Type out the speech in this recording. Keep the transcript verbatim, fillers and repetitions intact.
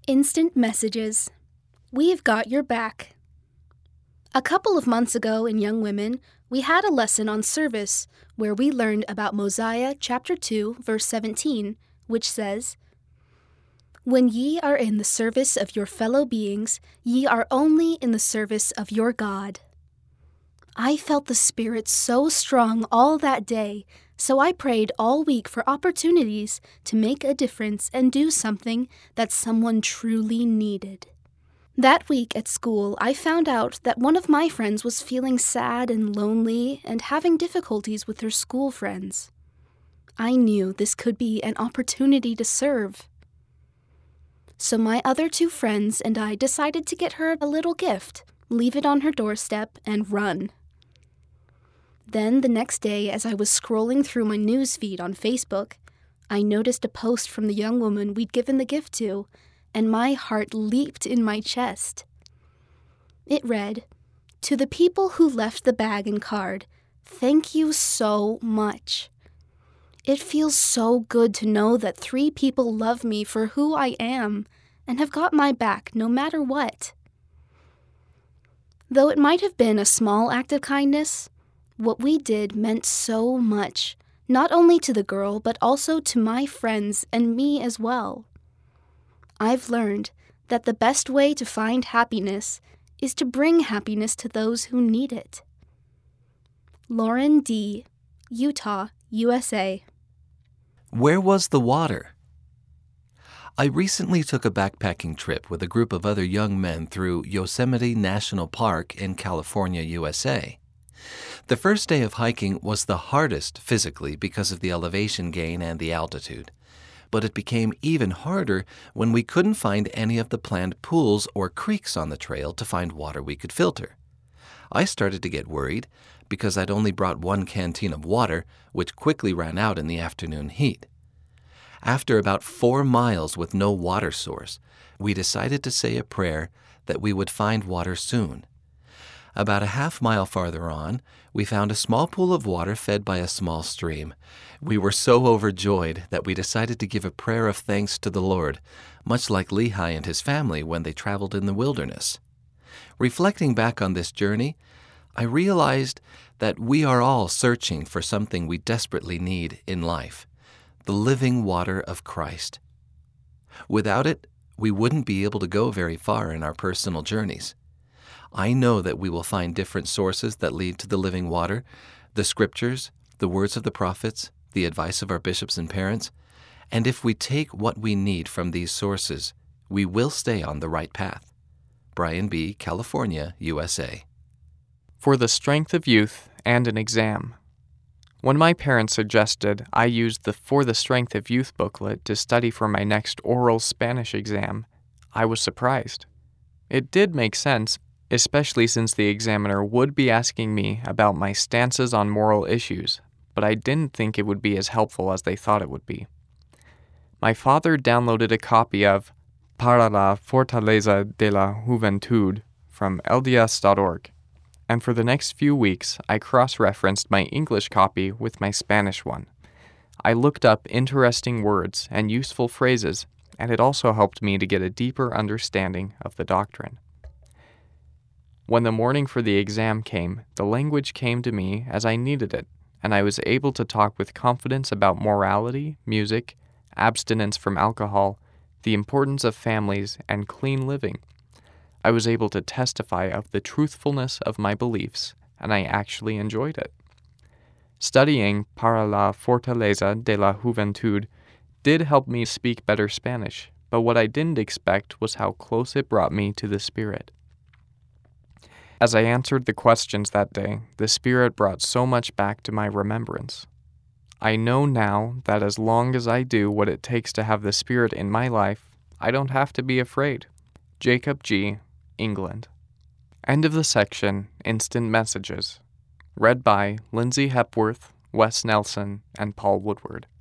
Instant Messages. We've got your back. A couple of months ago in Young Women, we had a lesson on service where we learned about Mosiah chapter two, verse seventeen, which says, "When ye are in the service of your fellow beings, ye are only in the service of your God." I felt the Spirit so strong all that day, so I prayed all week for opportunities to make a difference and do something that someone truly needed. That week at school, I found out that one of my friends was feeling sad and lonely and having difficulties with her school friends. I knew this could be an opportunity to serve. So my other two friends and I decided to get her a little gift, leave it on her doorstep, and run. Then the next day, as I was scrolling through my news feed on Facebook, I noticed a post from the young woman we'd given the gift to, and my heart leaped in my chest. It read, "To the people who left the bag and card, thank you so much. It feels so good to know that three people love me for who I am and have got my back no matter what." Though it might have been a small act of kindness, what we did meant so much, not only to the girl, but also to my friends and me as well. I've learned that the best way to find happiness is to bring happiness to those who need it. Lauren D., Utah, U S A. Where was the water? I recently took a backpacking trip with a group of other young men through Yosemite National Park in California, U S A. The first day of hiking was the hardest physically because of the elevation gain and the altitude, but it became even harder when we couldn't find any of the planned pools or creeks on the trail to find water we could filter. I started to get worried because I'd only brought one canteen of water, which quickly ran out in the afternoon heat. After about four miles with no water source, we decided to say a prayer that we would find water soon. About a half mile farther on, we found a small pool of water fed by a small stream. We were so overjoyed that we decided to give a prayer of thanks to the Lord, much like Lehi and his family when they traveled in the wilderness. Reflecting back on this journey, I realized that we are all searching for something we desperately need in life, the living water of Christ. Without it, we wouldn't be able to go very far in our personal journeys. I know that we will find different sources that lead to the living water, the scriptures, the words of the prophets, the advice of our bishops and parents, and if we take what we need from these sources, we will stay on the right path. Brian B., California, U S A. For the strength of youth and an exam. When my parents suggested I use the For the Strength of Youth booklet to study for my next oral Spanish exam, I was surprised. It did make sense, especially since the examiner would be asking me about my stances on moral issues, but I didn't think it would be as helpful as they thought it would be. My father downloaded a copy of Para la Fortaleza de la Juventud from L D S dot org, and for the next few weeks I cross-referenced my English copy with my Spanish one. I looked up interesting words and useful phrases, and it also helped me to get a deeper understanding of the doctrine. When the morning for the exam came, the language came to me as I needed it, and I was able to talk with confidence about morality, music, abstinence from alcohol, the importance of families, and clean living. I was able to testify of the truthfulness of my beliefs, and I actually enjoyed it. Studying Para la Fortaleza de la Juventud did help me speak better Spanish, but what I didn't expect was how close it brought me to the Spirit. As I answered the questions that day, the Spirit brought so much back to my remembrance. I know now that as long as I do what it takes to have the Spirit in my life, I don't have to be afraid. Jacob G., England. End of the section, Instant Messages. Read by Lindsay Hepworth, Wes Nelson, and Paul Woodward.